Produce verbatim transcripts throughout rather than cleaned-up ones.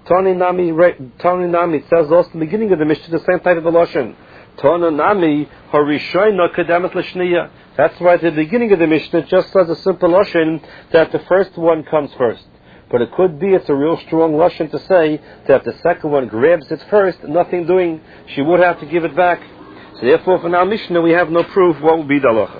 Tani Nami, Tani Nami, it says also in the beginning of the Mishnah, the same type of a Lashon. Tani Nami, Harishayna Kedemet L'Shniya. That's why at the beginning of the Mishnah it just says a simple Lashon that the first one comes first. But it could be it's a real strong Lashon to say that the second one grabs it first, nothing doing. She would have to give it back. So therefore, for now Mishnah, we have no proof what would be the halacha.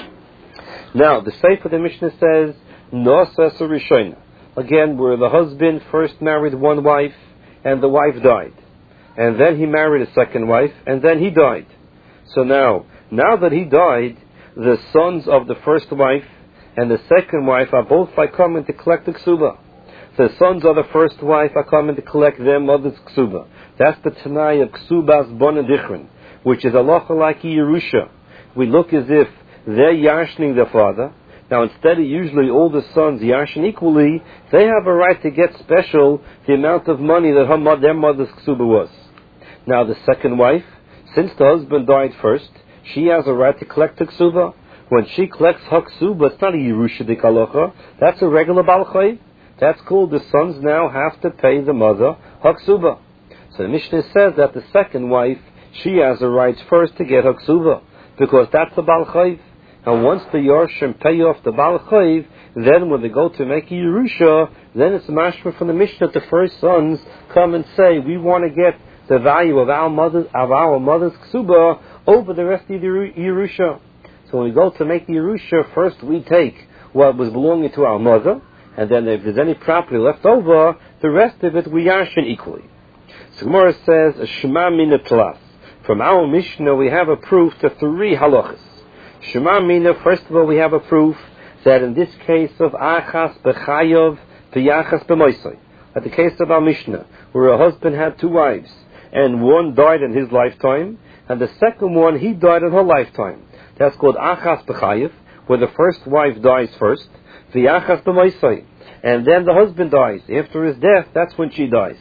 Now, the Sefer of the Mishnah says, Nosa Rishayna. Again, where the husband first married one wife, and the wife died. And then he married a second wife, and then he died. So now, now that he died, the sons of the first wife and the second wife are both like coming to collect the ksuba. The sons of the first wife are coming to collect their mother's ksuba. That's the Tanai of Ksubas Bona Dichrin, which is halacha like Yerusha. We look as if they're yashning their father. Now, instead of usually all the sons yashin equally, they have a right to get special the amount of money that her, their mother's ksuba was. Now, the second wife, since the husband died first, she has a right to collect the ksuba. When she collects her ksuba, it's not a Yerusha de kalocha. That's a regular balchay. That's called the sons now have to pay the mother her ksuba. So the Mishnah says that the second wife, she has a right first to get her ksuba, because that's the balchay. And once the Yarshim pay off the Baal Chayv, then when they go to make a Yerusha, then it's mashma from the Mishnah that the first sons come and say, we want to get the value of our mother's, of our mother's ksuba over the rest of the Yerusha. So when we go to make the Yerusha, first we take what was belonging to our mother, and then if there's any property left over, the rest of it we yashin equally. So Gemara says, Shema Mina Tlas. From our Mishnah we have a proof to three halachas. Shema Mina, first of all, we have a proof that in this case of Achas B'Chayov V'Yachas B'Moisai, at the case of our Mishnah, where a husband had two wives, and one died in his lifetime, and the second one, he died in her lifetime. That's called Achas B'Chayev, where the first wife dies first, V'Yachas B'Moisai, and then the husband dies. After his death, that's when she dies.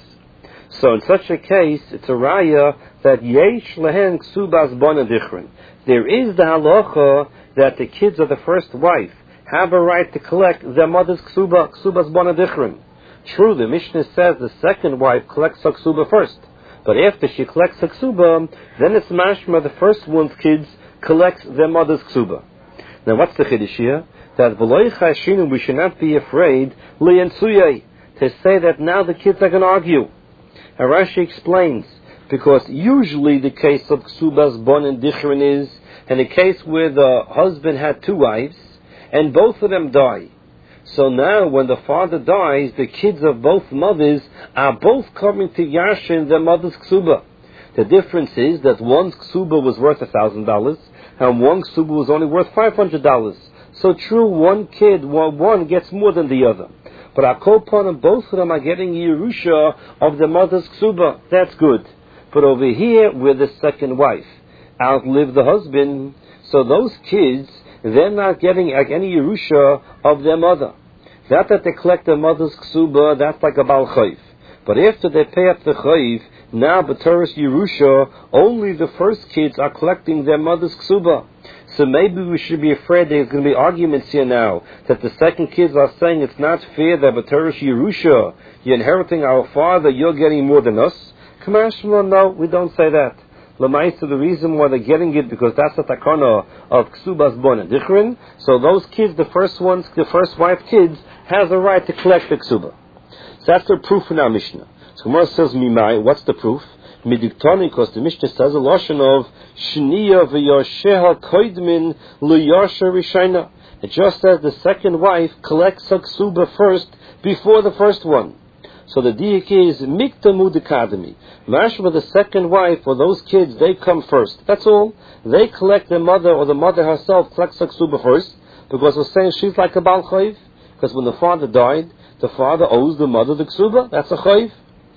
So in such a case, it's a raya that Yesh Lehen Ksubas Bona Dichrin. There is the halacha that the kids of the first wife have a right to collect their mother's ksuba, ksubas bona dichrin. True, the Mishnah says the second wife collects her ksuba first, but after she collects her ksuba, then it's mashma the first one's kids collects their mother's ksuba. Now, what's the chiddush here? That v'loy chashinu, we should not be afraid li'ensuyay, to say that now the kids are going to argue. And Rashi explains, because usually the case of ksubas bona dichrin is in a case where the husband had two wives, and both of them die. So now, when the father dies, the kids of both mothers are both coming to yashin their mother's ksuba. The difference is that one's ksuba was worth a thousand dollars, and one ksuba was only worth five hundred dollars. So true, one kid, one, one gets more than the other. But Akopan, both of them are getting Yerusha of the mother's ksuba. That's good. But over here, where the second wife outlived the husband, so those kids, they're not getting any Yerusha of their mother. Not that they collect their mother's ksuba, that's like a Baal Chayv. But after they pay up the Chayv, now B'Toras Yerusha, only the first kids are collecting their mother's ksuba. So maybe we should be afraid there's going to be arguments here now, that the second kids are saying it's not fair that B'Toras Yerusha, you're inheriting our father, you're getting more than us. Kamashma, no, we don't say that. Lamaisa, the reason why they're getting it, because that's the takana of Ksubas Bona Dichrin. So those kids, the first ones, the first wife kids, has a right to collect the Ksuba. So that's the proof in our Mishnah. So Gemara says, Mimai, what's the proof? Midiktani, because the Mishnah says a lashon of Shniya v'yasheha koidmin l'yasha rishayna. It just says the second wife collects her Ksuba first before the first one. So the diak is miktamud academy. Mashma, the second wife or those kids, they come first. That's all. They collect their mother, or the mother herself collects her ksuba first, because we're saying she's like a Baal Chayv. Because when the father died, the father owes the mother the ksuba. That's a Chayv.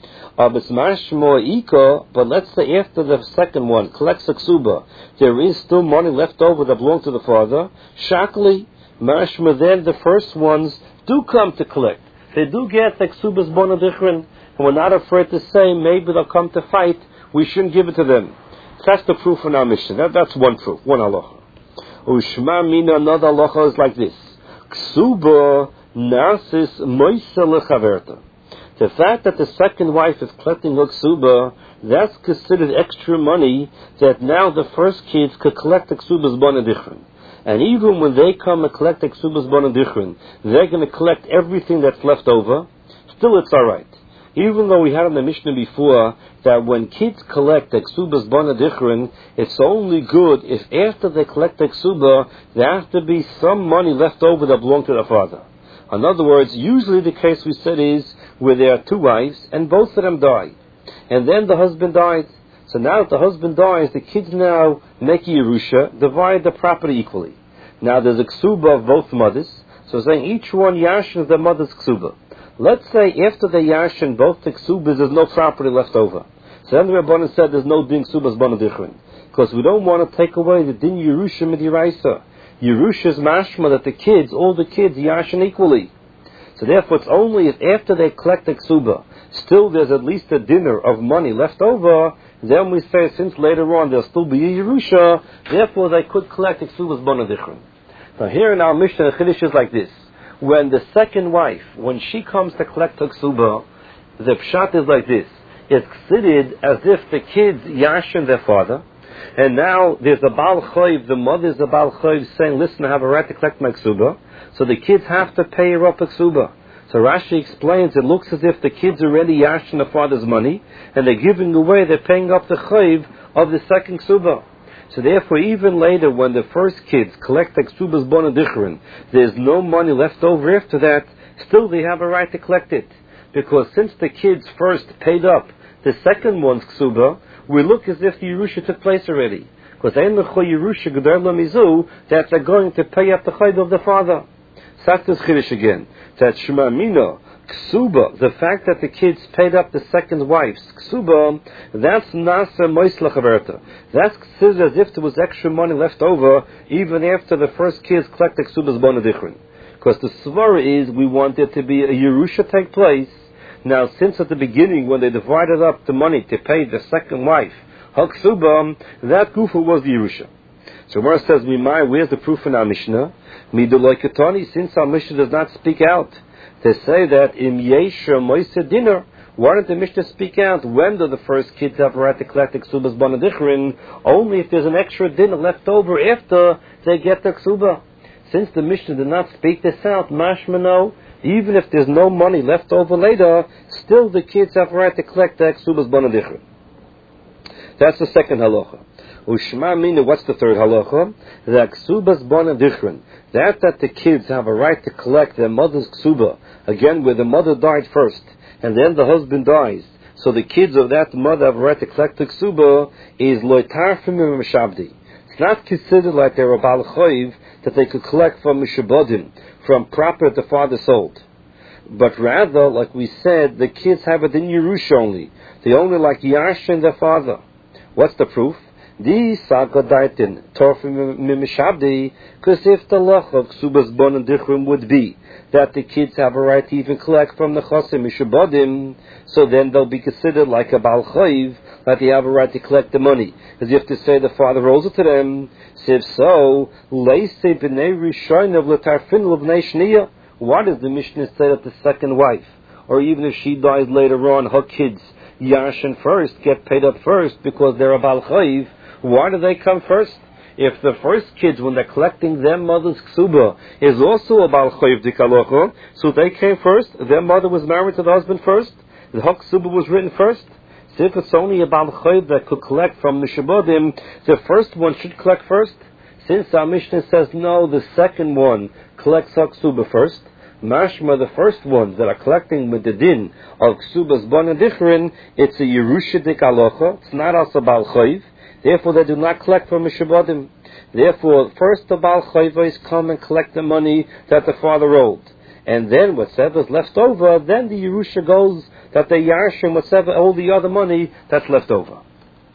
But let's say after the second one collects a ksuba, there is still money left over that belongs to the father. Shakli, mashma, then the first ones do come to collect. They do get the ksubas bona dichrin, and we're not afraid to say maybe they'll come to fight. We shouldn't give it to them. That's the proof in our mission. That, that's one proof, one halacha. Ushma mina, another halacha is like this: Ksuba nasis moisa lechaverta. The fact that the second wife is collecting a ksuba, that's considered extra money that now the first kids could collect the ksuba's bonadichrin. And even when they come and collect the ksuba's bonadichrin, they're going to collect everything that's left over. Still, it's all right. Even though we had in the Mishnah before that when kids collect the ksuba's bonadichrin, it's only good if after they collect the ksuba, there has to be some money left over that belonged to the father. In other words, usually the case we said is where there are two wives and both of them die. And then the husband died. So now that the husband dies, the kids now make a Yerusha, divide the property equally. Now there's a ksuba of both mothers, so saying each one yashin their mother's ksuba. Let's say after the yashin both the ksubas, there's no property left over. So then the Rabbanan said there's no din ksubas bonadichrin, because we don't want to take away the din Yerusha midiraisa. Yerusha is mashma that the kids, all the kids, yashin equally. So therefore it's only if after they collect the ksuba, still there's at least a dinner of money left over, then we say since later on there'll still be a Yerusha, therefore they could collect the ksubas bonadichrin. Now here in our Mishnah, the Chiddush is like this. When the second wife, when she comes to collect the ksuba, the pshat is like this. It's considered as if the kids yashin their father, and now there's a Baal Chayv, the mother's a Baal Chayv saying, listen, I have a right to collect my ksuba, so the kids have to pay her up a ksuba. So Rashi explains, it looks as if the kids are already yashin the father's money, and they're giving away, they're paying up the Chayv of the second ksuba. So therefore, even later, when the first kids collect the ksuba's bonadichrin, there's no money left over after that, still they have a right to collect it. Because since the kids first paid up the second one's ksuba, we look as if the Yerusha took place already. Because ein lecho Yerusha gedar mizu, that they're going to pay up the chayv of the father. That's this chiddush again. That Shema Mina, ksuba, the fact that the kids paid up the second wife's ksuba, that's nasa moislach averta. That's considered as if there was extra money left over, even after the first kids collect the ksuba's bonadichrin. Because the svara is, we want there to be a Yerusha take place. Now, since at the beginning, when they divided up the money to pay the second wife, Haksuba, that gufa was the Yerusha. So Gemara says, Mimai, where's the proof in our Mishnah? Midoloikatani, since our Mishnah does not speak out, they say that im yesha moise dinner. Why didn't the Mishnah speak out? When do the first kids have a right to collect the ksubas bonadichrin? Only if there's an extra dinner left over after they get the ksuba. Since the Mishnah did not speak this out, mashmano, even if there's no money left over later, still the kids have a right to collect the ksubas bonadichrin. That's the second halacha. Ushma mina, what's the third halacha? The ksubas bonadichrin. That that the kids have a right to collect their mother's ksuba, again where the mother died first, and then the husband dies. So the kids of that mother have a right to collect the ksuba, is loitarfim mishabdi. It's not considered like they're a Baal Chayv that they could collect from mishabodim, from property the father sold. But rather, like we said, the kids have it in Yerusha only. They only like Yashin their father. What's the proof? Di sagadaitin torfim mimishabdi, because if the lach of ksubas bon and dichrim would be that the kids have a right to even collect from the chasim mishabodim, so then they'll be considered like a Baal Chayv, that they have a right to collect the money, as if to say the father owes it to them. So if so, leise b'nei rishon of l'tarfin l'bnei shniya. Why does the Mishnah say that the second wife, or even if she dies later on, her kids yashin first, get paid up first because they're a Baal Chayv? Why do they come first? If the first kids, when they're collecting their mother's ksuba, is also a Baal Chayv dikalocha, so they came first, their mother was married to the husband first, the hak ksuba was written first. So if it's only a Baal Chayv that could collect from the Mishabodim, the first one should collect first. Since our Mishnah says no, the second one collects hak ksuba first, mashma, the first ones that are collecting with the din of ksubas bon and dichrin, it's a Yerusha dikalocha, it's not also Baal Chayv. Therefore, they do not collect from Mishabodim. Therefore, first the Baal Chayvos come and collect the money that the father owed. And then whatever's left over, then the Yerusha goes that they yarshim whatever, all the other money that's left over.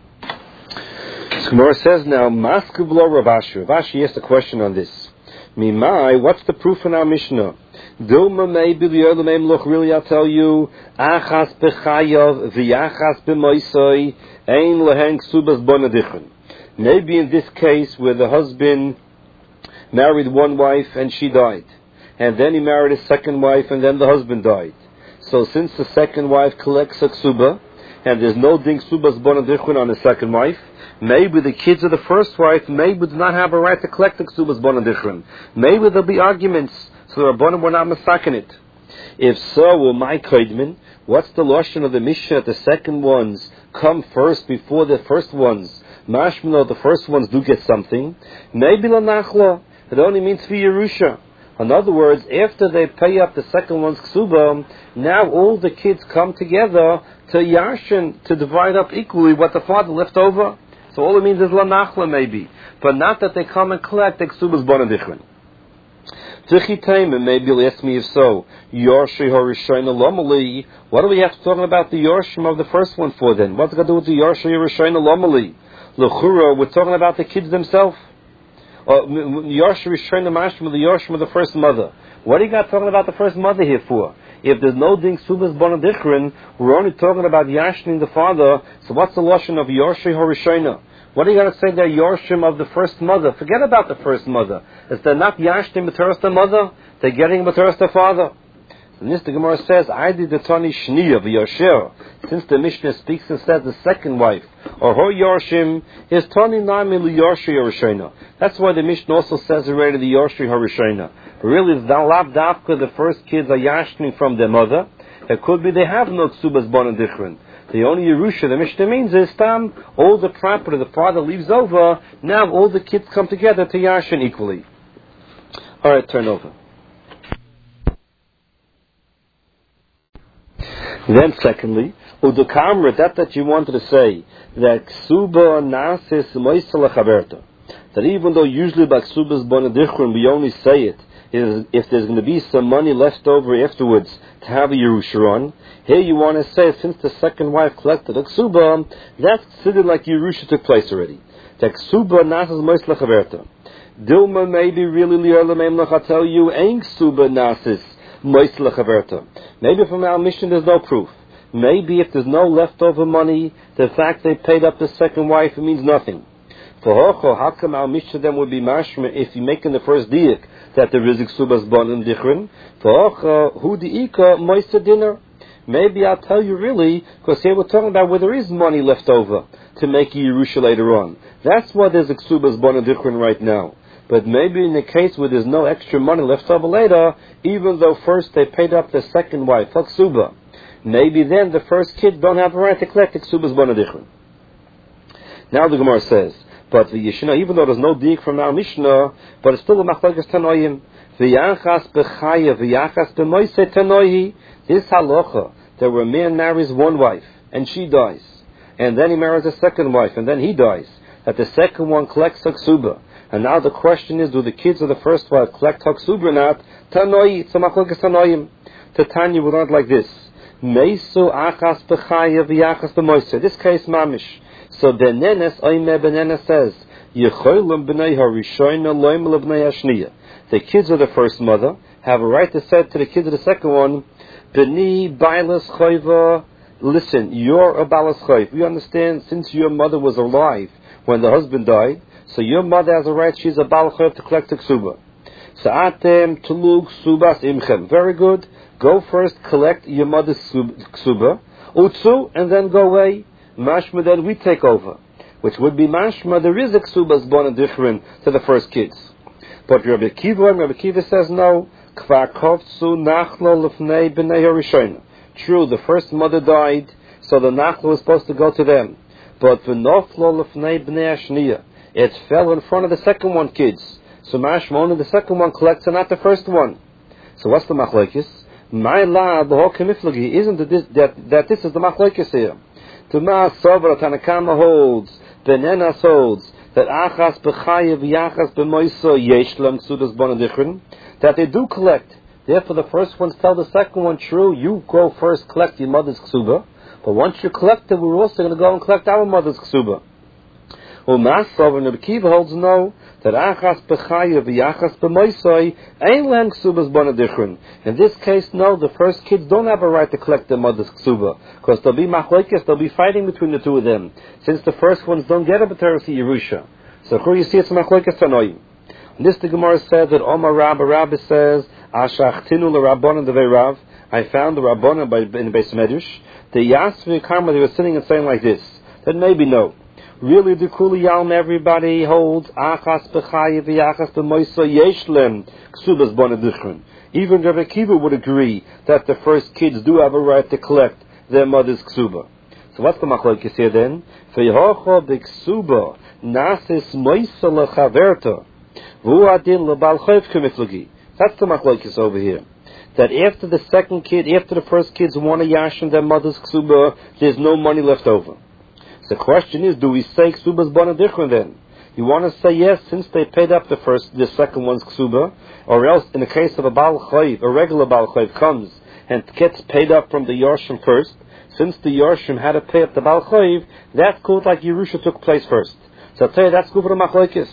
So Gemara says now, Maskub lo Ravashi. Ravashi asked a question on this. Mimai, what's the proof in our Mishnah? Dilma maybe the other name look really I'll tell you, Achas bechayav v'yachas b'moisoi ein lehen ksubas bonadichrin. Maybe in this case where the husband married one wife and she died, and then he married a second wife and then the husband died. So since the second wife collects a ksuba, and there's no ding subas bonadichun on the second wife, maybe the kids of the first wife maybe do not have a right to collect the ksubas bonadichun. Maybe there'll be arguments, so the rabbanim were not masakin it. If so, well, my koidmin, what's the lotion of the Mishnah? The second ones come first before the first ones. Mashmino, the first ones do get something. Maybe la nachla. It only means for Yerusha. In other words, after they pay up the second one's ksuba, now all the kids come together to yashin, to divide up equally what the father left over. So all it means is la nachla maybe, but not that they come and collect the ksubas bonadichrin. Maybe you'll ask me if so. Yorshi Horishayna Lomali. What do we have to talk about the Yorshim of the first one for then? What's it got to do with the Yorshi Horishayna Lomali? L'chura, we're talking about the kids themselves. Yorshi Horishayna Mashma, the Yorshim of the first mother. What do you got talking about the first mother here for? If there's no ding subas bonadichrin, we're only talking about yashning the father. So what's the lashon of Yorshi Horishayna? What are you going to say they're Yorshim of the first mother? Forget about the first mother. Is they're not Yashtim B'teras the mother, they're getting B'teras the father. And this the Gemara says, I did the Tani Shniya v'Yosher. Since the Mishnah speaks and says the second wife, or her Yorshim, is Tani Nami L'Yorshi Yorishayna. That's why the Mishnah also says already the Yorshi Yorishayna. Really, the Lav Davka, the first kids are Yashtim from their mother. It could be they have no Ksubas Bonadichrin. The only Yerusha the Mishnah means is Tam, all the property the father leaves over, now all the kids come together to Yashin equally. Alright, turn over. Then secondly, Udukamra, that that you wanted to say, that Ksuba Nasis Moisala Chaberta, that even though usually by Ksubas Bonadichrin we only say it, is if there's going to be some money left over afterwards to have a Yerusha on, here you want to say, since the second wife collected a ksuba, that's considered like Yerusha took place already. The ksuba nasas mois lechaverta. Dilma maybe really li'er l'meim lech, I tell you, ain't ksuba nasas mois lechaverta. Maybe from our mission there's no proof. Maybe if there's no leftover money, the fact they paid up the second wife, it means nothing. For hocho, how come our mission then would be mashma if you make in the first diak that there is ksubas bon and dichrin? For hocho, hu diika moisa dinner. Maybe I'll tell you really, because here we're talking about where there is money left over to make Yerusha later on. That's why there's a Ksubas Bonadichrin right now. But maybe in the case where there's no extra money left over later, even though first they paid up the second wife, Ksuba, maybe then the first kids don't have a right to collect the Ksubas Bonadichrin. Now the Gemara says, but the Yeshina, even though there's no dig from our Mishnah, but it's still a Machlokes Tanoim. V'yachas b'chaya v'yachas b'moise tanoihi. This halacha, that where a man marries one wife, and she dies, and then he marries a second wife, and then he dies, that the second one collects haksuba. And now the question is, do the kids of the first wife collect haksuba or not? Tanoi, it's a machlokes tanoim. Tanya would not like this. Meisu achas b'chaya v'yachas b'moise. This case, mamish. So benenes oime benenes says, Yecholim b'nei harishoyna loim lebnei hashniya. The kids of the first mother have a right to say to the kids of the second one, B'ni bailas chayva, listen, you're a balas chayv. We understand, since your mother was alive when the husband died, so your mother has a right, she's a balas chayv to collect the ksuba. Sa'atem tulug subas imchem. Very good. Go first, collect your mother's ksuba, utsu, and then go away. Mashma, then we take over. Which would be mashma, there is a ksubas bonadichrin to the first kids. But Rabbi Kiva, Rabbi Kiva says no. True, the first mother died, so the nachla was supposed to go to them. But it fell in front of the second one kids. So mashma, only the second one collects and not the first one. So what's the machlokes? My la the whole kemiflagi isn't that this, that, that this is the machlokes here. Tuma Savra Tanakama holds, Benenas holds, that achas b'chayev yachas b'moiso yeshlam ksudas bonadichrin, that they do collect. Therefore, the first ones tell the second one, true, you go first, collect your mother's ksuba, but once you collect it, we're also going to go and collect our mother's ksuba. Umasov and Rabbi Kiva holds no, that achas b'chayev yachas b'moiso ain't len ksubas bonadichrin. In this case, no, the first kids don't have a right to collect their mother's ksuba, because there'll be machlokes, they'll be fighting between the two of them, since the first ones don't get a b'teres Yerusha. So here you see it's machlokes tanoim. This the Gemara says that Omar Rabba Rabba says, Ashachtinu l'Rabbanan devei Rav, I found the Rabbana by, in the Beis Medrash, the Yasvi Karma, they were sitting and saying like this, that maybe no. Really, the Kuli Yalm, everybody holds Achas B'chayev V'Achas B'moisa Yeshlem Ksubas Bonadichrin. Even Rabbi Akiva would agree that the first kids do have a right to collect their mother's ksuba. So what's the machlokes here then? V'Yehocha B'Ksuba Nasis Moisa L'Chaverta V'Hu Adin L'Bal Chayv K'Miflagi. That's the machlokes over here. That after the second kid, after the first kids want to yashin their mother's ksuba, there's no money left over. So the question is, do we say ksuba's bonadichron then? You want to say yes, since they paid up the first, the second one's ksuba, or else in the case of a Baal Chayv, a regular Baal Chayv comes and gets paid up from the Yorshim first, since the Yorshim had to pay up the Baal Chayv, that's called like Yerusha took place first. So I'll tell you, that's good for the machlokes.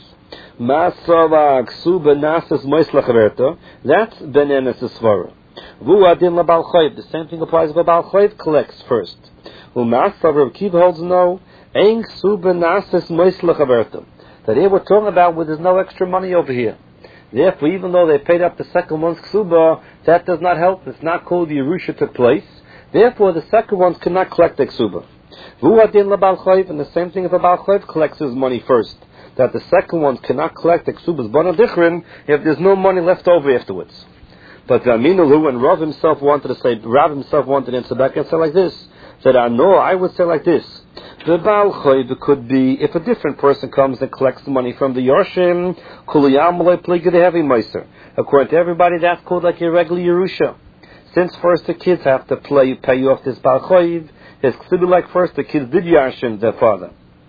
Masava ksuba nasas moislachaverta, that's benenes svara. Vu adin la Baal Chayv, the same thing applies if a Baal Chayv collects first. Umasava Rav Kiva holds no, ein ksuba nasas moislachaverta. That here we're talking about where there's no extra money over here. Therefore, even though they paid up the second one's ksuba, that does not help. It's not called the Yerusha took place. Therefore, the second ones cannot collect the ksuba. Vu adin la Baal Chayv, and the same thing if a Baal Chayv collects his money first. That the second ones cannot collect the ksuba's bonadichrin if there's no money left over afterwards. But Aminulu and Rav himself wanted to say, Rav himself wanted to answer back and say like this. That I know, I would say like this. The Baal Chayv could be, if a different person comes and collects the money from the Yorshim, Kuliyam Malay Pliga de Heavy Meiser. According to everybody, that's called like a regular Yerusha. Since first the kids have to play, pay you off this Baal Chayv, it's considered like first the kids did Yarshim their father.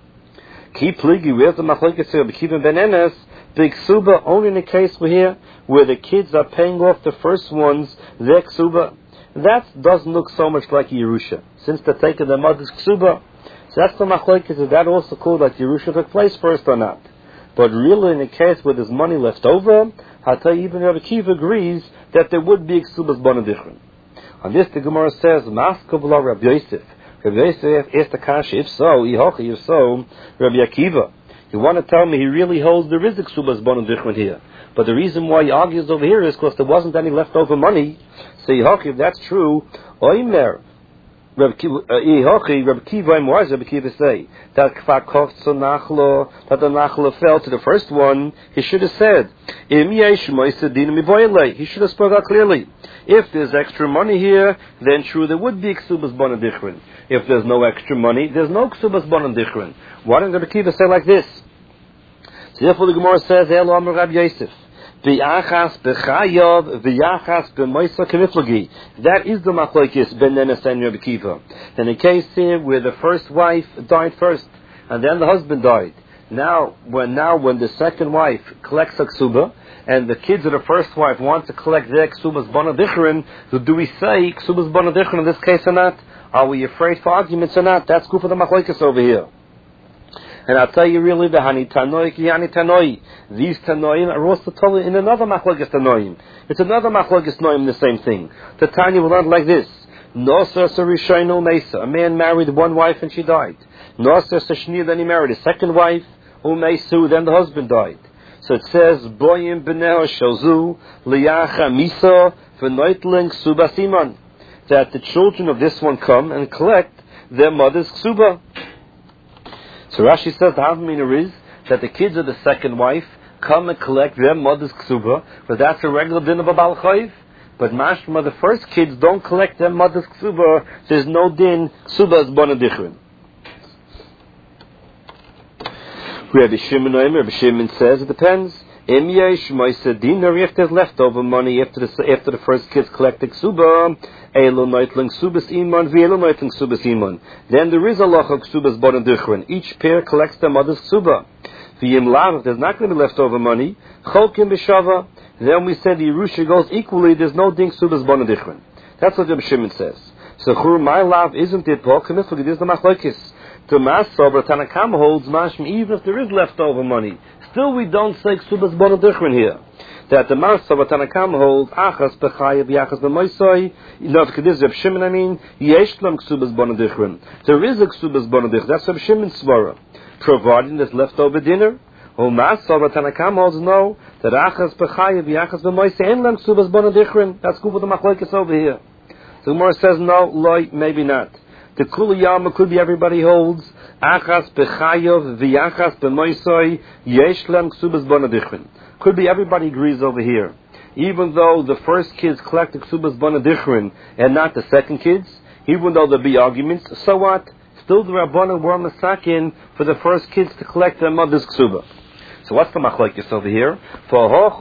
Ki Pligi, where's the Machlokes here? Bekivim Ben Enes, Big Ksuba, only in the case we're here, where the kids are paying off the first ones, their Ksuba. That doesn't look so much like Yerusha, since they're taking their mother's Ksuba. So that's the machlokes. Is that also called like Yerusha took place first or not? But really, in a case where there's money left over, I'll tell you, even Rabbi Akiva agrees that there would be ksubas bonadichron. On this, the Gemara says, "Maskav la Rabbi Yosef." Rabbi Yosef asked the kasha, if so, Yehocha, if so, Rabbi Akiva. You want to tell me he really holds there is a ksubas bonadichron here? But the reason why he argues over here is because there wasn't any leftover money. So Yehocha, if that's true, Oimer. Rabbi Yehochi, Rabbi Kiva, and why does Rabbi Kiva say that that the nachla fell to the first one? He should have said, he should have spoken out clearly. If there's extra money here, then true, there would be ksubas bonadichron. If there's no extra money, there's no ksubas bonadichron. Why didn't Rabbi Kiva say like this? So therefore the Gemara says, Elo Amar Rabbi Yosef. V'yachas b'chayav, v'yachas b'moisa k'miflagi. That is the machlokes ben Nenes and Rabbi Kiva. In the case here where the first wife died first, and then the husband died. Now, when now when the second wife collects a ksuba, and the kids of the first wife want to collect their ksubas bonadichron, so do we say ksubas bonadichron in this case or not? Are we afraid for arguments or not? That's good for the machlokes over here. And I'll tell you really, the Hani Tanoi, Yani Tanoi. These Tanoim are also told in another Machlokes Tanoim. It's another Machlokes Tanoim, the same thing. The Tanya will learn like this. Noser Sarishaino Mesa. A man married one wife and she died. Noser Sashni, then he married a second wife. Umesu, then the husband died. So it says, Boyim B'neo Shozu, Liyacha Misa, V'noitling Subasiman. That the children of this one come and collect their mother's Ksuba. So Rashi says the Havamina is that the kids of the second wife come and collect their mother's ksuba, but that's a regular din of a Baal Chayv. But mashma, the first kids don't collect their mother's ksuba. There's no din ksuba as bonadichron. Rabbi Shimon, Rabbi Shimon says it depends. Im yesh ma'aseh dinar, if there's leftover money after the after the first kids collect the ksuba, elo noitling subas iman, v'elo noitling subas iman. Then there is a loch of ksubas bonadichron. Each pair collects their mother's ksuba. V'yim lav, if there's not going to be leftover money, cholkim b'shava. Then we said the Yerusha goes equally. There's no ding subas bonadichron. That's what Rabbi Shimon says. So chur my lav isn't it? Paul kamiflagi. There's the machlokes. The Masav Tanakama holds mashma even if there is leftover money. Still, we don't say ksubas bonadichron here. That the Masav Tanakama holds achas b'chayav yachas b'moisai. Not kedis Reb Shimon. I mean yeshlam ksubas bonadichron. There is a ksubas bonadichron. That's Reb Shimon's svara. Providing there's leftover dinner. Or Masav Tanakama holds no. That achas b'chayav yachas b'moisai ain't lam ksubas bonadichron. That's good for the machlokes over here. So Gemara says, no, loy, maybe not. The Kuli Yama could be everybody holds. Achas b'chayov v'yachas b'moisoi yeshlam ksubas bonadichrin. Could be everybody agrees over here. Even though the first kids collect the ksubas bonadichrin and not the second kids, even though there be arguments, so what? Still the Rabbanan were masakin for the first kids to collect their mother's ksuba. So what's the machlokes over here? For hoch